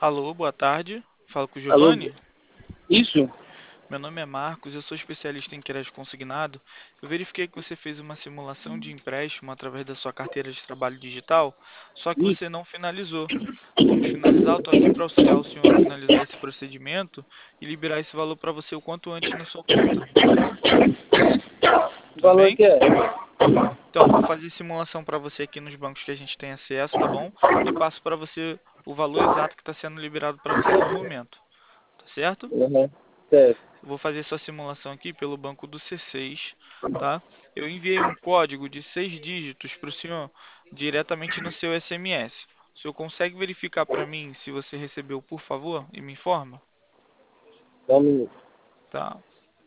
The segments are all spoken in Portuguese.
Alô, boa tarde. Falo com o Alô, Giovanni. isso? Meu nome é Marcos, eu sou especialista em crédito consignado. Eu verifiquei que você fez uma simulação de empréstimo através da sua carteira de trabalho digital, só que Isso. você não finalizou. Vamos finalizar, eu estou aqui para auxiliar o senhor a finalizar esse procedimento e liberar esse valor para você o quanto antes na sua conta. O Tudo valor bem? que é? Então, vou fazer simulação para você aqui nos bancos que a gente tem acesso, tá bom? E passo para você o valor exato que está sendo liberado para você no momento, tá certo? Uhum. Certo. Vou fazer sua simulação aqui pelo banco do C6, tá? Eu enviei um código de 6 dígitos para o senhor diretamente no seu SMS. O senhor consegue verificar para mim se você recebeu, por favor, e me informa? Só um minuto. Tá.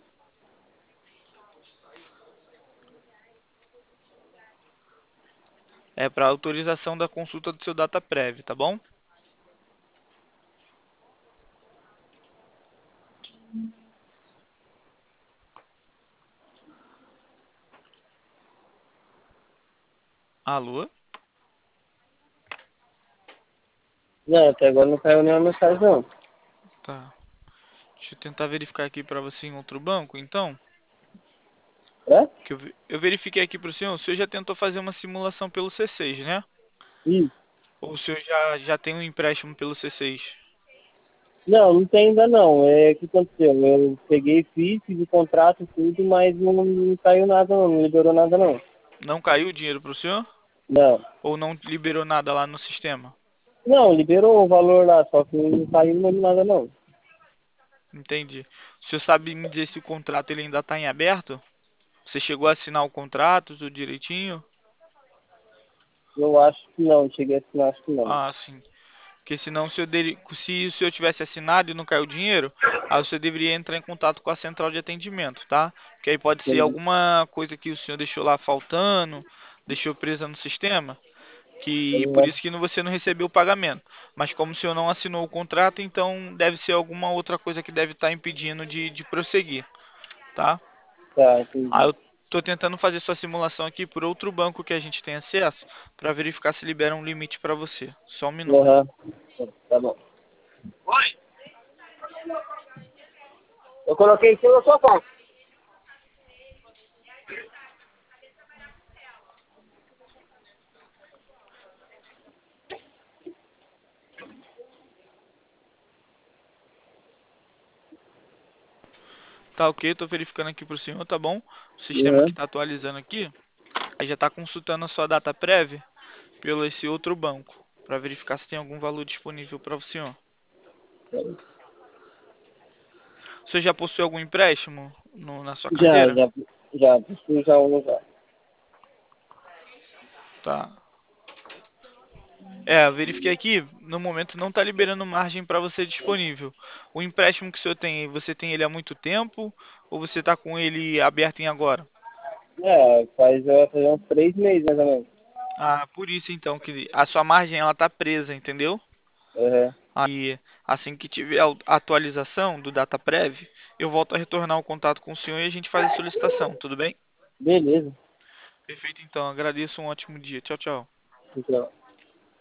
É para autorização da consulta do seu DataPrev, tá bom? Alô? Não, até agora não caiu nenhuma mensagem, não. Tá. Deixa eu tentar verificar aqui para você em outro banco, então. É? Que eu verifiquei aqui para o senhor já tentou fazer uma simulação pelo C6, né? Isso. Ou o senhor já tem um empréstimo pelo C6? Não, não tem ainda não. O que aconteceu? Eu peguei, fiz o contrato, tudo, mas não caiu nada não, não liberou nada não. Não caiu o dinheiro para o senhor? Não. Ou não liberou nada lá no sistema? Não, liberou o valor lá, só que não caiu mais nada não. Entendi. O senhor sabe me dizer se o contrato ele ainda está em aberto? Você chegou a assinar o contrato, tudo direitinho? Eu acho que não, cheguei a assinar, acho que não. Ah, sim. Porque senão, se o senhor tivesse assinado e não caiu o dinheiro, aí você deveria entrar em contato com a central de atendimento, tá? Que aí pode ser Entendi. alguma coisa que o senhor deixou lá faltando, deixou presa no sistema, que por Uhum. isso que você não recebeu o pagamento. Mas como o senhor não assinou o contrato, então deve ser alguma outra coisa que deve estar impedindo de prosseguir, tá? Tá, Ah, entendi. eu tô tentando fazer sua simulação aqui por outro banco que a gente tem acesso para verificar se libera um limite para você. Só um minuto. Uhum. Tá bom. Eu coloquei em cima da sua conta. Tá ok, tô verificando aqui pro senhor, tá bom? O sistema que Uhum. tá atualizando aqui, aí já tá consultando a sua data prévia pelo esse outro banco, para verificar se tem algum valor disponível para o senhor. Você já possui algum empréstimo na sua Já, carteira? já, já, preciso já um já. Tá. É, eu verifiquei aqui, no momento não está liberando margem para você disponível. O empréstimo que o senhor tem, você tem ele há muito tempo ou você está com ele aberto em agora? Vai fazer uns 3 meses mais ou menos. Ah, por isso então que a sua margem ela tá presa, entendeu? Uhum. Aí, assim que tiver a atualização do DataPrev, eu volto a retornar o contato com o senhor e a gente faz a solicitação, tudo bem? Beleza. Perfeito, então. Agradeço, um ótimo dia. Tchau, tchau. Então,